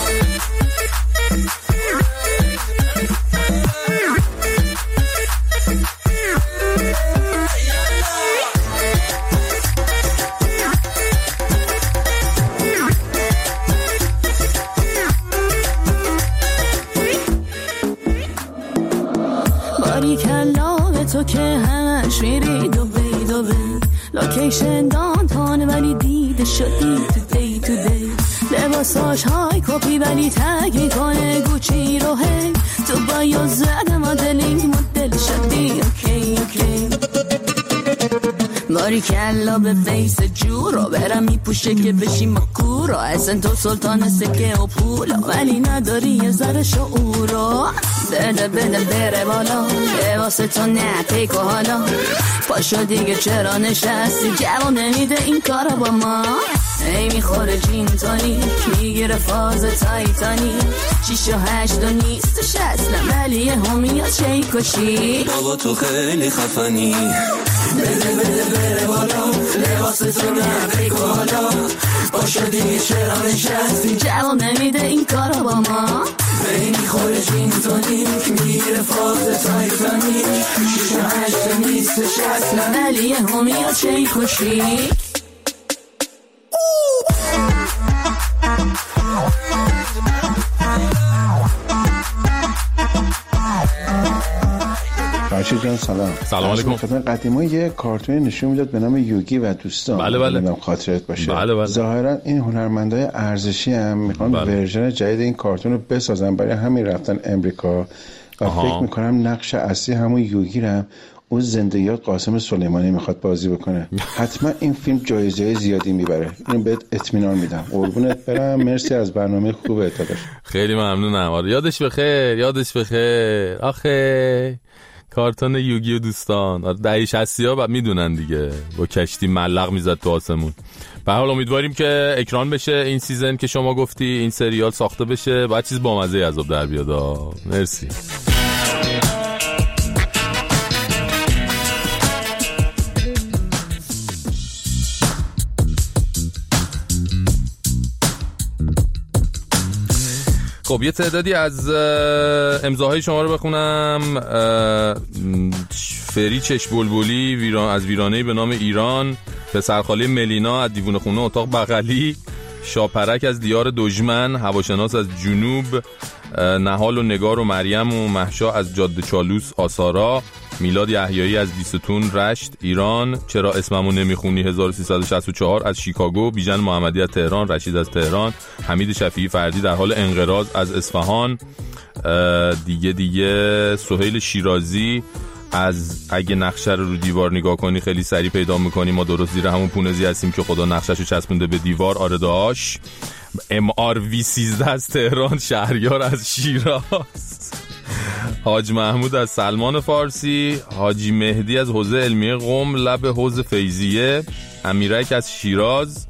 تو که همش میری دوبی دوبی لوکیشن دانتان ولی دیده شدی تو دی تو دی لباساش های کپی ولی تگی کنه گوچی رو هی تو باید زده مدلینگ مدل شدی اوکی اوکی. باری کلا به فیس جورو برم میپوشه که بشی مکورو اصلا تو سلطان سکه و پولا ولی نداری یه ذره شعورو. بده بده بره بالا لباس تو نپیکو حالا پاشو دیگه چرا نشستی جواب نمیده این کارا با ما. ای میخوره جین تانی میگیره فاز تایتانی شیش و هشت و نیست و شست ولی یه همیاد شیک و شیک. بابا تو خیلی خفنی بده بده بره بالا لباس تو نپیکو حالا پاشو دیگه چرا نشستی جواب نمیده این کارا با ما. ای میخوره جین تانی میگیره فاز تایتانی شیش و هشت و نیست و شست ولی یه همیاد شیک و شیک. فرشید جان سلام. سلام علیکم. خدمت قدیما یه کارتونی نشون میداد به نام یوگی و دوستان. بله بله. نمیدونم خاطرت باشه. بله بله. ظاهرا این هنرمندای ارزشی هم میخوان بله. ورژن جدید این کارتون رو بسازن برای همین رفتن امریکا و آها. فکر میکنم نقش اصلی همون یوگی رو اون زندگیات قاسم سلیمانی میخواد بازی بکنه. حتما این فیلم جایزه زیادی میبره، اینو بهت اطمینان میدم. قربونت برم، مرسی از برنامه خوبه داداش. خیلی ممنونم. آره یادش بخیر، یادش بخیر. آخه کارتون یوگی و دوستان آره دهه شصت ها بعد میدونن دیگه، با کشتی ملق میزد تو آسمون. به حال امیدواریم که اکران بشه این سیزن که شما گفتی، این سریال ساخته بشه، بعد چیز بامزه عذاب در بیاد. مرسی. خب یه تعدادی از امضاهای شما رو بخونم. فری چش بلبلی ویران از ویرانه‌ای به نام ایران، پسرخاله ملینا از دیوونه خونه اتاق بغلی، شاپرک از دیار دژمن، هواشناس از جنوب، نهال و نگار و مریم و مهشا از جاده چالوس آسارا، میلاد یحیایی از بیستون رشت ایران، چرا اسممو نمیخونی هزار و سیصد و شصت و چهار از شیکاگو، بیژن محمدی از تهران، رشید از تهران، حمید شفیعی فردی در حال انقراض از اصفهان، دیگه دیگه سهیل شیرازی از اگه نقشه رو رو دیوار نگاه کنی خیلی سریع پیدا میکنی ما درست زیر همون پونزی هستیم که خدا نقشه‌شو چسبونده به دیوار. آره داش. ام آر وی سیزده از تهران، شهریار از شیراز، حاج محمود از سلمان فارسی، حاجی مهدی از حوزه علمیه قم لب حوزه فیضیه، امیرک از شیراز،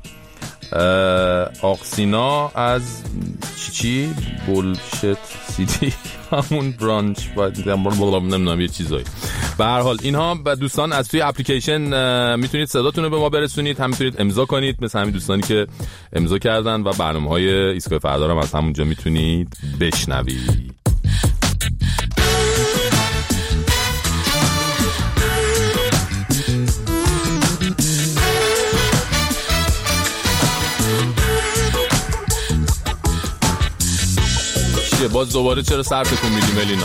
آقسینا از چی چی بولشت سیتی همون برانچ نمیدونم یه چیزایی. به هر حال اینها و دوستان از توی اپلیکیشن میتونید صداتون رو به ما برسونید، هم میتونید امضا کنید مثل همین دوستانی که امضا کردن و برنامه‌های ایستگاه فردا هم از همونجا میتونید بشنوید. باز دوباره چرا سر تکون میدی ملینا؟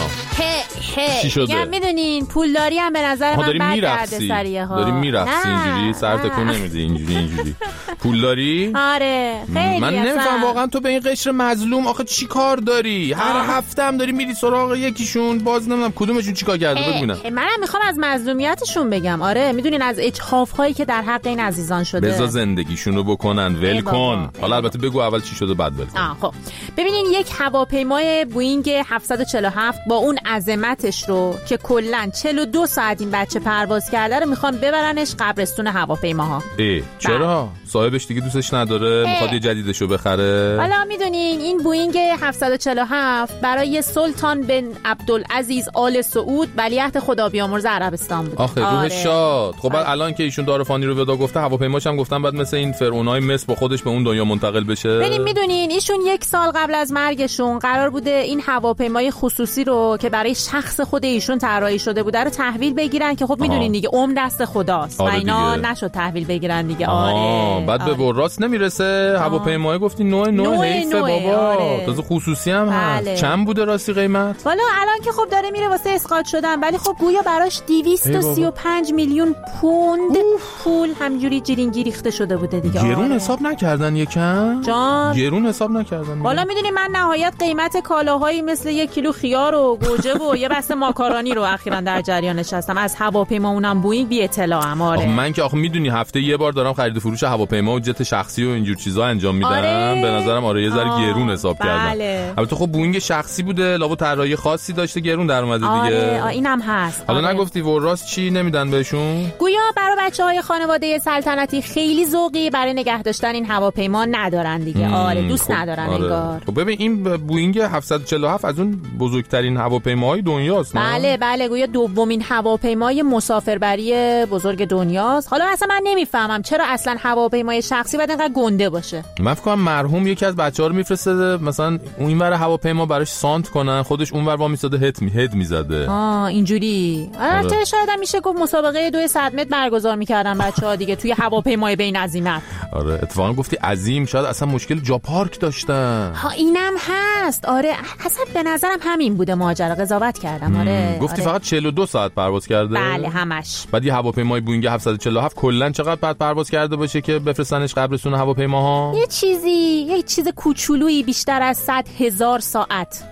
چی شده؟ میگم میدونین پولداری هم به نظر من بد کرده سریه ها. داری میرقصی اینجوری سر تکون نمیدی اینجوری اینجوری پولداری؟ آره خیلی. من نمیفهم واقعا تو به این قشر مظلوم آخه چی کار داری؟ هر هفته هم داری میری سراغ یکیشون، باز نمیدونم کدومشون چیکار کرده ببینم. منم میخوام از مظلومیتشون بگم. آره میدونین از اجحاف هایی که در حق این عزیزان شده. بذار زندگیشونو بکنن، ول کن. حالا البته بگو اول چی شده بعد ول کن. خب ببینین یک هواپیمای بوینگ هفتصد و چهل و هفت با اون عظمتش رو که کلا چهل و دو ساعت این بچه پرواز کرده رو میخوان ببرنش قبرستون هواپیماها. ای چرا؟ صاحبش دیگه دوستش نداره، میخواد یه جدیدشو بخره. حالا میدونین این بوینگ هفتصد و چهل و هفت برای سلطان بن عبدالعزیز آل سعود ولیعهد خدا بیامرز عربستان بود. آخه روح شاد. خب بعد الان که ایشون دار فانی رو ودا گفته هواپیماش هم گفتن بعد مثل این فرعونای مصر با خودش به اون دنیا منتقل بشه. ببین میدونین ایشون یک سال قبل از مرگشون قرار بوده این هواپیمای خصوصی رو که برای شخص خود ایشون طراحی شده بوده رو تحویل بگیرن که خب میدونین دیگه عمر دست خداست. آره و اینا دیگه. نشد تحویل بگیرن دیگه. آره بعد به وراثت نمیرسه هواپیمای گفتی نوع نوع حیفه بابا. آره. تازه خصوصی هم هست. بله. چند بوده راستی قیمت؟ والا الان که خب داره میره واسه اسقاط شدن ولی خب گویا براش دویست و سی و پنج میلیون پوند پول همجوری جیرینگی ریخته شده بوده دیگه. گرون آره. حساب نکردن یکم؟ جان گرون حساب نکردن. والا میدونی من نهایت قیمت کالاهایی مثل یک کیلو خیار و گوجه و یه بسته ماکارونی رو اخیراً در جریان نشستم از هواپیما اونم بوینگ بی اطلاعم. آره من که آخه میدونی هفته یه بار دارم خرید فروش هواپیما و جت شخصی و اینجور چیزا انجام میدم. آره. به نظرم آره یه ذره گرون حساب بله. کردم. البته خب بوینگ شخصی بوده لابد طراحی خاصی داشته گرون در اومده آره. دیگه. آره اینم هست. حالا آره. نگفتی وراث چی نمیدن بهشون؟ گویا برای بچه‌های خانواده سلطنتی خیلی ذوقی برای نگه داشتن این هواپیما ندارن دیگه. آره دوست خب. ندارن آره. انگار. خب ببین این بوینگ هفتصد و چهل و هفت از اون بزرگترین هواپیماهای دنیاست نه؟ بله بله گویا دومین هواپیمای مسافربری بزرگ دنیاست. حالا اصلا من نمیفهمم چرا اصلا هواپیمای شخصی باید اینقدر گنده باشه. من فکر کنم مرحوم یکی از بچه‌ها رو میفرسته مثلا اونور هواپیما براش سانت کنن خودش اونور وا میساده هد می هد میزده. آه اینجوری. البته آره. شاید هم میشه گفت مسابقه دو صد متر برگزار میکردن بچه‌ها دیگه توی هواپیمای بین عظیمت. آره اتفاقا گفتی عظیم شاید اصلا مشکل جا پارک داشتن. ها اینم هست. آره اصلا به نظرم همین بوده ماجرا. قضاوت کردم. آره گفتی آره. فقط چهل و دو ساعت پرواز کرده؟ بله همش. بعد یه هواپیمای بوینگ هفتصد و چهل و هفت کلا چقدر بعد پرواز کرده باشه که بفرستنش قبرستون هواپیماها؟ یه چیزی یه چیز کوچولویی بیشتر از صد هزار ساعت.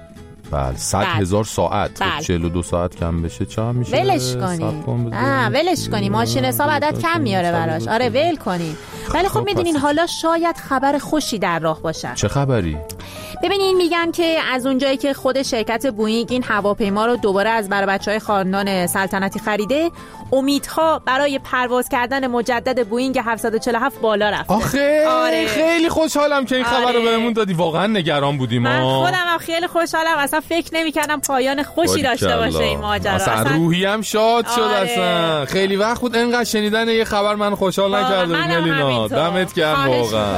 بله صد هزار ساعت. بله. چهل و دو ساعت کم بشه چه میشه؟ ولش کنی. آه ولش کنی. ماشین حساب عدد کم میاره براش. آره ول کنی. ولی خب میدونین حالا شاید خبر خوشی در راه باشه. چه خبری؟ ببینین میگن که از اونجایی که خود شرکت بوئینگ این هواپیما رو دوباره از برای بچهای خاندان سلطنتی خریده، امیدها برای پرواز کردن مجدد بوئینگ هفتصد و چهل و هفت بالا رفته. آخه آره. خیلی خوشحالم که این آره. خبر رو بهمون دادی. واقعا نگران بودیم. من خودم هم خیلی خوشحالم. اصلا فکر نمی‌کردم پایان خوشی داشته باشه این ماجرا. اصلا, اصلا روحی هم شاد شد. آره. اصلا خیلی وقت بود انقدر شنیدن یه خبر من خوشحال نکرده بود. ملینا دمت گرم واقعا.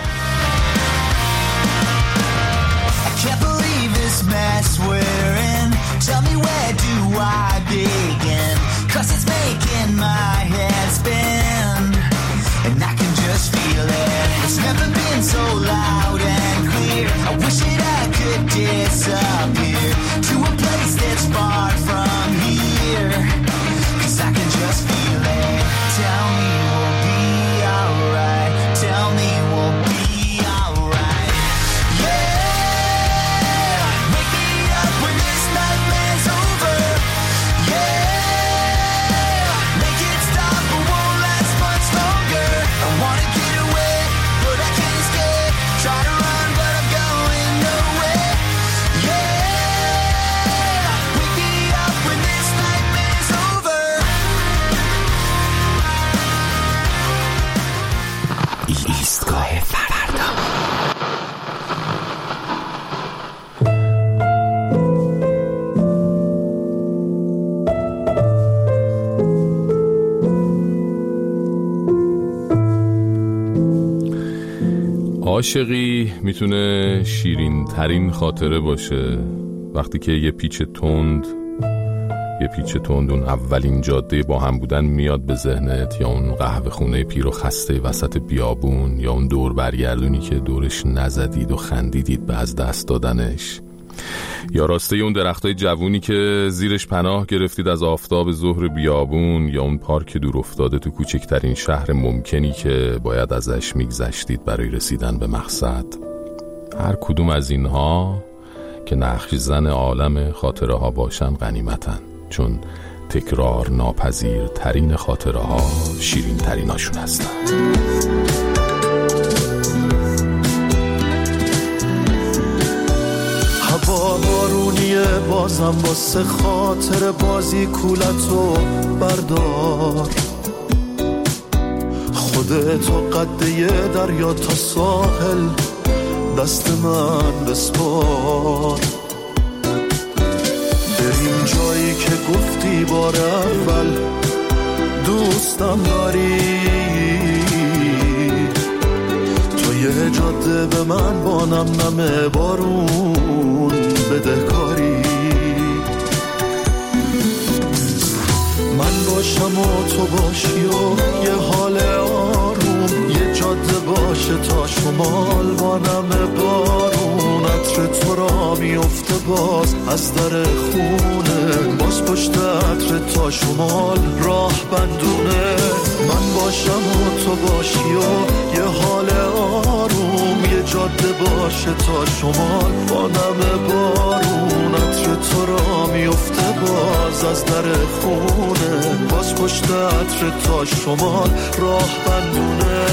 Mess we're in. Tell me where do I begin? 'Cause it's making my head spin, and I can just feel it. It's never been so loud and clear. I wish that I could disappear to a place that's far from here, 'cause I can just feel it. Tell me we'll be alright. Tell me we'll be عاشقی میتونه شیرین ترین خاطره باشه وقتی که یه پیچ تند یه پیچ تند اون اولین جاده با هم بودن میاد به ذهنت، یا اون قهوه خونه پیر و خسته وسط بیابون، یا اون دور برگردونی که دورش نزدید و خندیدید به از دست دادنش، یا راسته اون درختای جوونی که زیرش پناه گرفتید از آفتاب ظهر بیابون، یا اون پارک دور افتاده تو کوچکترین شهر ممکنی که باید ازش میگذشتید برای رسیدن به مقصد. هر کدوم از اینها که نقش زن عالم خاطره ها باشن غنیمتن، چون تکرار ناپذیر ترین خاطره ها شیرین تریناشون هستن. هوا بارونیه بازم واسه خاطر بازی کولتو بردار، خودتو قده دریا تا ساحل دست من بسپار، بریم جایی که گفتی بار اول دوستم داری، تو یه جاده به من با نم نم بارون بدهکاری، من باشم و تو باشی و یه حال آروم، یه جاده باشه تا شمال با نم بارون، عطر تو را میفته باز از در خونه، باز پشت عطر تا شمال راه بندونه، من باشم و تو باشی و یه حال آروم، یه جاده باشه تا شمال با نم بارون، عطر تو را میفته باز از در خونه، باز پشت عطر تا شمال راه بندونه.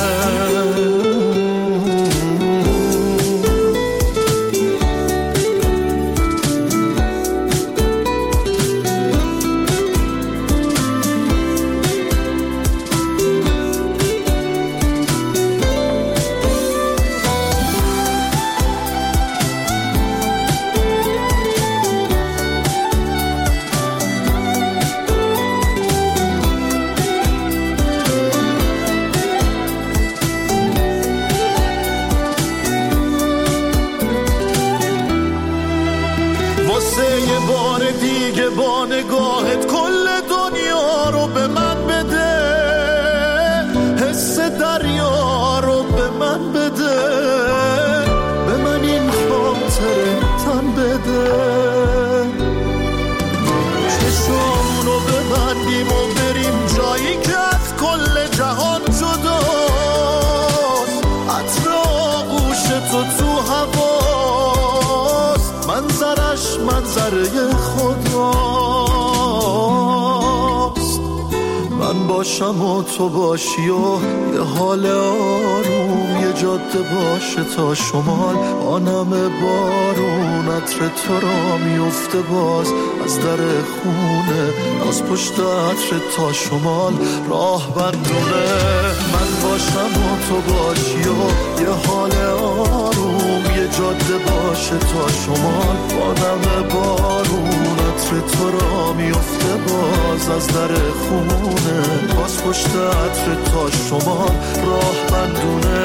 من باشم و تو باشی و یه حال آروم، یه جاده باشه تا شمال با نم بارون، عطر تو را میفته باز از در خونه، از پشت عطر تا شمال راه بندونه. من باشم و تو باشی و یه حال آروم، یه جاده باشه تا شمال با نم بارون، عطر تو را میفته باز از در خونه، باز پشت عطر تا شمال راه بندونه.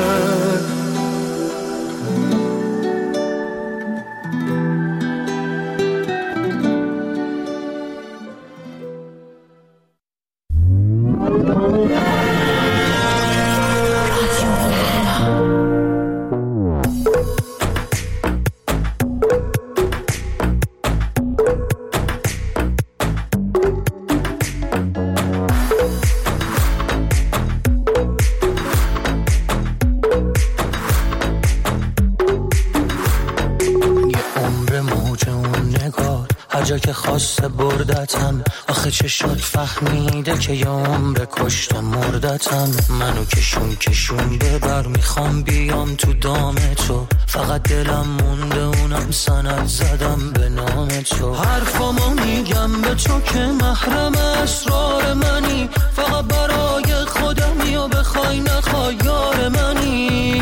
که خواسته بردتم، آخه چه شد فهمیده که یه عمر کشت مردتم. منو کشون کشون ببر، میخوام بیام تو دام تو، فقط دلم مونده اونم سند زدم به نام تو. حرفامو میگم به تو که محرم اسرار منی، فقط برای خودمی و بخوای نخوای یار منی.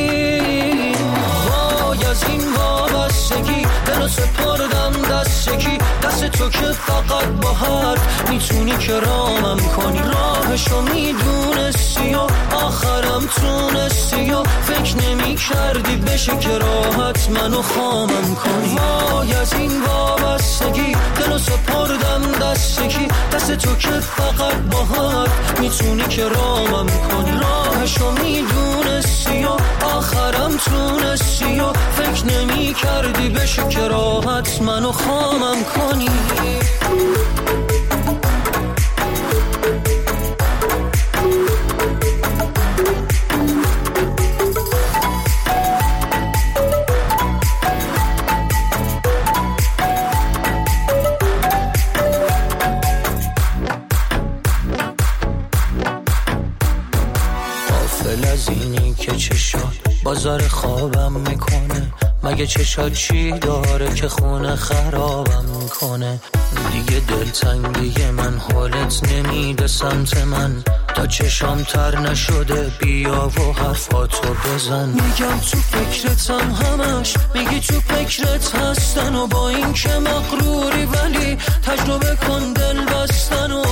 وای از این وابستگی دلو سپردم دستگی، دست تو که فقط با حرف میتونی که رامم کنی. راهشو میدونستی و آخرم تونستی و فکر نمی کردی بشه که راحت منو خامم کنی. وای از این وابستگی دلو سپردم دستگی، دست تو که فقط با حرف میتونی که رامم کنی. راهشو میدونستی و آخرم تونستی و فکر نمی کردی بشه که راحت منو خامم کنی. غافل از اینی که چه شد بازار خوابم میکنه، مگه چشات چی داره که خونه خرابم میکنه. دیگه دلتنگی من حالت نمیده سمت من، تا چشام تر نشده بیا و حرفاتو بزن. میگم تو فکرتم همش، میگی تو فکرت هستن و با این که مغروری ولی تجربه کن دل بستن. و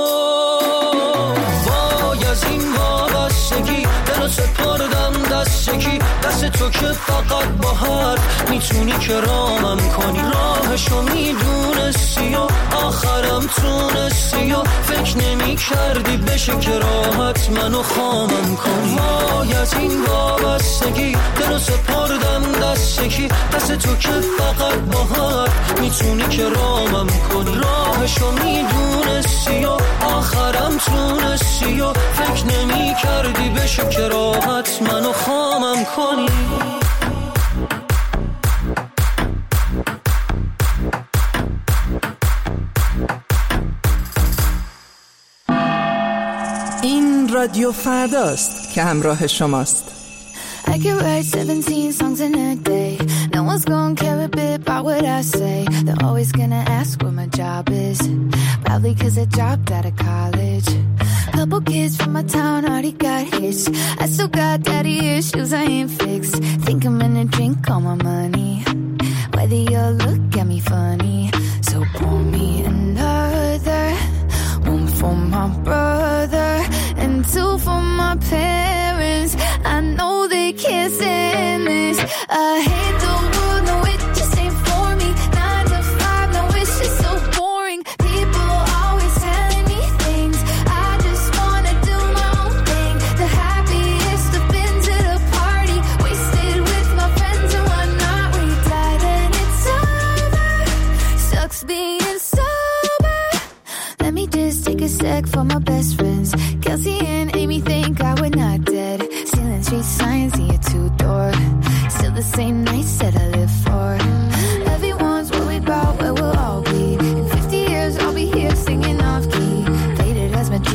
وای از این وابستگی دلو سپردم دستگی، دست تو که فقط با حرف میتونی که رامم کنی. راهشو میدونستی و آخرم تونستی و فکر نمی کردی بشه که راحت منو خامم کنی. وای از این وابستگی دلو سپردم دستگی، دست تو که فقط با حرف میتونی که رامم کنی. راهشو میدونستی و آخرم تونستی و فکر نمی کردی بشه که راحت منو خامم کنی. این رادیو فرداست که همراه شماست. I can write seventeen songs in a day. No one's gonna care a bit about what I say. They're always gonna ask what my job is. Probably cause I dropped out of college. Couple kids from my town already got hitched. I still got daddy issues I ain't fixed. Think I'm gonna drink all my money, whether you look at me funny. So pour me another, one for my brother and two for my parents. I know they can't stand this. I hate the world, no it just ain't for me. Nine to five, no it's just so boring. People always telling me things, I just wanna do my own thing. The happiest I've been to the party, wasted with my friends and whatnot. We die then it's over, sucks being sober. Let me just take a sec for my best friends, Kelsey and Amy think I would not dead. Stealing street signs in your two-door, still the same nights that I live for. Everyone's worried about where we'll all be. In fifty years I'll be here singing off-key, faded as my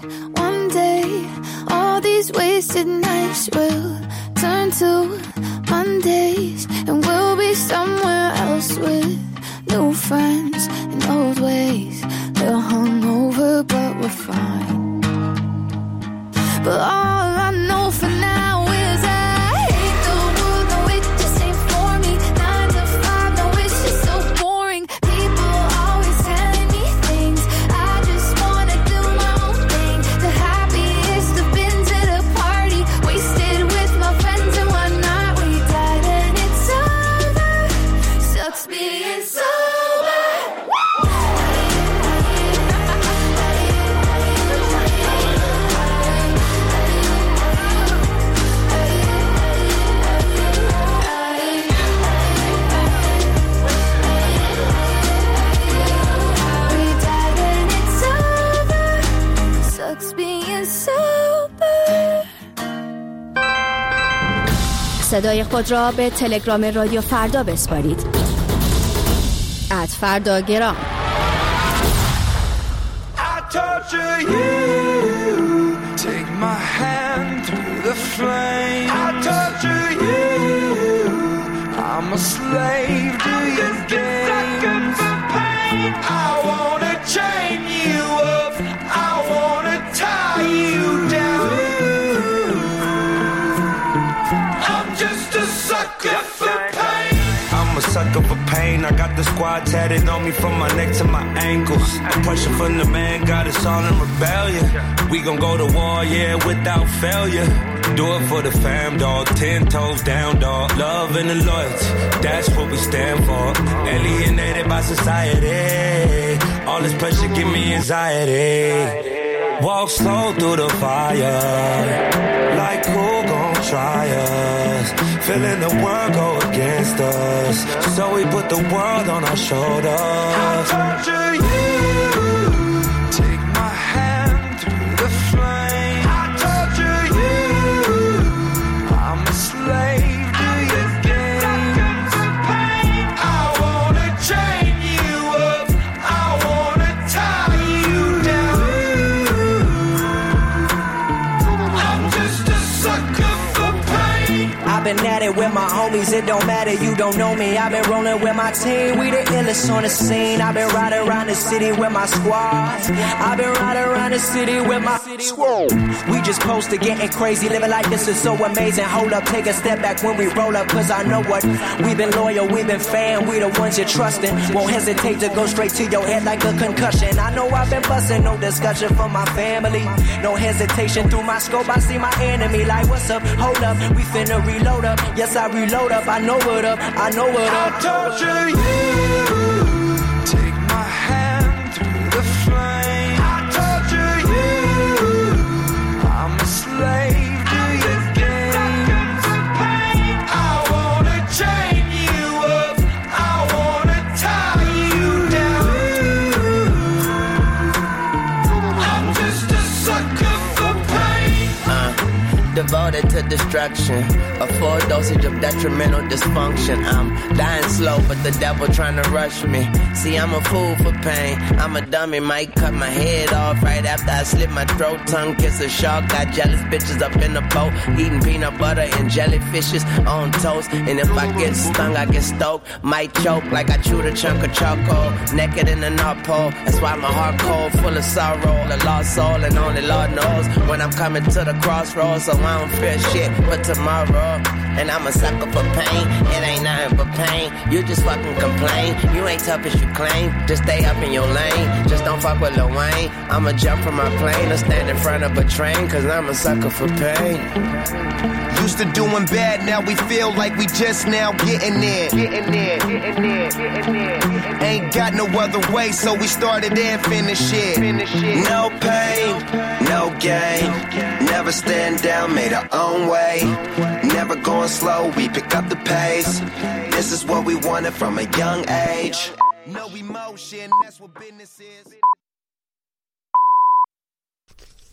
One day, all these wasted nights will turn to Mondays, and we'll be somewhere else with new friends and old ways. They're hungover, but we're fine. But all I know for now is I hate the world, no it just ain't for me. Nine to five, no it's just so boring. People always telling me things, I just wanna do my own thing. The happiest I've been to the party, wasted with my friends and one night we died and it's over. Sucks being sober. صدای خود را به تلگرام رادیو فردا بسپارید. ات فرداگرام. I torture you, take my hand through the flame. I torture you, I'm a slave to your game. For pain, I wanna chain you up, I wanna tie you down. I'm just a sucker for pain. I'm a sucker for pain. I got the squad tatted on me from my neck to my ankles. The pressure from the man got us all in rebellion. We gon' go to war, yeah, without failure. Do it for the fam, dog. Ten toes down, dog. Love and the loyalty, that's what we stand for. Alienated by society. All this pressure give me anxiety. Walk slow through the fire, like who gon' try us? Feeling the world go against us, so we put the world on our shoulders. I torture you, take my hand through the flame. I torture you, I'm a slave to your game. For pain, I wanna chain you up, I wanna tie you down. I'm just a sucker for pain. I've been at it with my homies, it don't matter, you don't know me. I've been rolling with my team, we the illest on the scene. I've been riding around the city with my squad. I've been riding around the city with my squad. We just posted getting crazy, living like this is so amazing. Hold up, take a step back when we roll up, cause I know what. We've been loyal, we've been fan, we the ones you're trusting. Won't hesitate to go straight to your head like a concussion. I know I've been busting, no discussion for my family. No hesitation, through my scope I see my enemy. Like what's up, hold up, we finna reload up. Yes, I reload up, I know what up, I know what up. I torture you, take my hand through the flame. I torture you, I'm a slave to your game. For pain, I wanna chain you up, I wanna tie you down. I'm just a sucker for pain. Uh, devoted to destruction, a full dosage of detrimental dysfunction. I'm dying slow, but the devil trying to rush me. See, I'm a fool for pain. I'm a dummy, might cut my head off right after I slit my throat. Tongue kiss a shark, got jealous bitches up in the boat, eating peanut butter and jellyfishes on toast. And if I get stung, I get stoked. Might choke like I chewed a chunk of charcoal, naked in the North Pole. That's why my heart cold, full of sorrow, a lost soul, and only Lord knows when I'm coming to the crossroads. So I don't fear shit but tomorrow. And I'm a sucker for pain, it ain't nothing but pain. You just fucking complain, you ain't tough as you claim. Just stay up in your lane, just don't fuck with Lil Wayne. I'ma jump from my plane or stand in front of a train, cause I'm a sucker for pain. Used to doing bad, now we feel like we just now getting there. Getting there, getting there, getting there. Ain't got no other way, so we started and finished it. No pain, no gain. Never stand down, made our own way. Never going slow, we pick up the pace. This is what we wanted from a young age. No emotion, that's what business is.